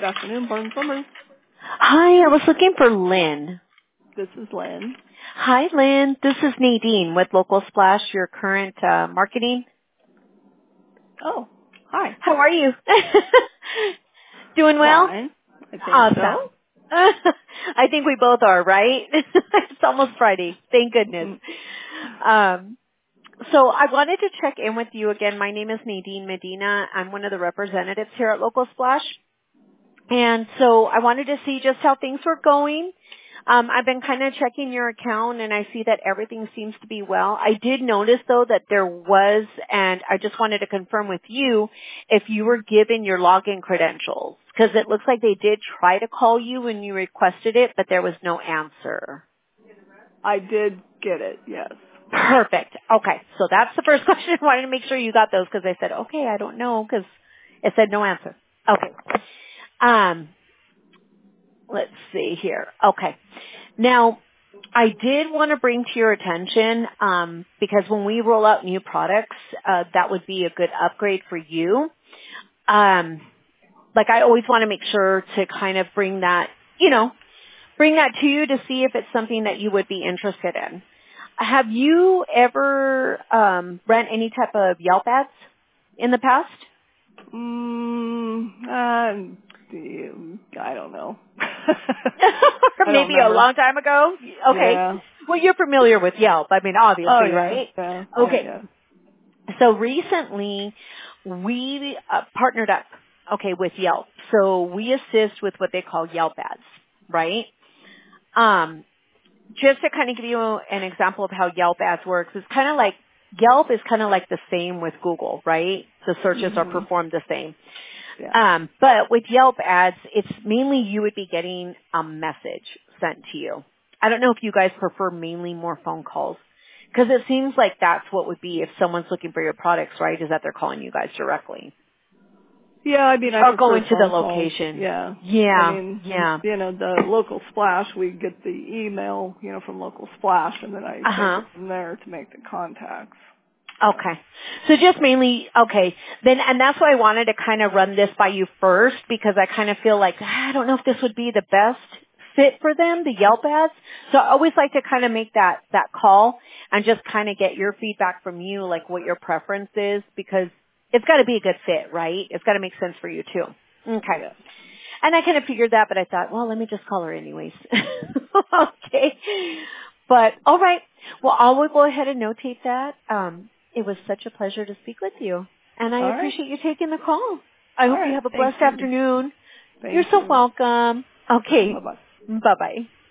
afternoon, Barn Plumbers. Hi, I was looking for Lynn. This is Lynn. Hi, Lynn. This is Nadine with Local Splash, your current marketing. Oh, hi. How are you? Doing well? Fine. I think Awesome. so. I think we both are, right? It's almost Friday. Thank goodness. So I wanted to check in with you again. My name is Nadine Medina. I'm one of the representatives here at Local Splash. And so I wanted to see just how things were going. I've been kind of checking your account and I see that everything seems to be well. I did notice though that there was, and I just wanted to confirm with you if you were given your login credentials, because it looks like they did try to call you when you requested it, but there was no answer. I did get it, yes. Perfect. Okay. So that's the first question. I wanted to make sure you got those because I said, okay, I don't know because it said no answer. Okay. Let's see here. Okay. Now, I did want to bring to your attention, because when we roll out new products, that would be a good upgrade for you. Like I always want to make sure to kind of bring that, bring that to you to see if it's something that you would be interested in. Have you ever ran any type of Yelp ads in the past? I don't know. Or I don't maybe a remember. long time ago? Okay. Yeah. Well, you're familiar with Yelp. I mean, Oh, obviously, yeah. right? Yeah. Okay. Yeah. So recently, we partnered up, with Yelp. So we assist with what they call Yelp ads, right? Just to kind of give you an example of how Yelp ads works, it's kind of like Yelp is kind of like the same with Google, right? The searches are Mhm. performed the same. Yeah. But with Yelp ads, it's mainly you would be getting a message sent to you. I don't know if you guys prefer mainly more phone calls, because it seems like that's what would be if someone's looking for your products, right? Is that they're calling you guys directly Yeah, I mean, I or prefer going to the phone calls. location. Yeah. I Yeah, mean, yeah. the local splash, we get the email, from local splash, and then I Uh take huh. it from there to make the contacts. Okay. So just mainly, then, and that's why I wanted to kind of run this by you first, because I kind of feel like, I don't know if this would be the best fit for them, the Yelp ads. So I always like to kind of make that call and just kind of get your feedback from you, like what your preference is, because it's got to be a good fit, right? It's got to make sense for you too. Okay. Yeah. And I kind of figured that, but I thought, well, let me just call her anyways. Okay. But all right. Well, I will go ahead and notate that. It was such a pleasure to speak with you. And I All right. appreciate you taking the call. I All hope you right. have a Thank blessed you. afternoon. You're Thank so you. welcome. Okay. Bye-bye. Bye-bye.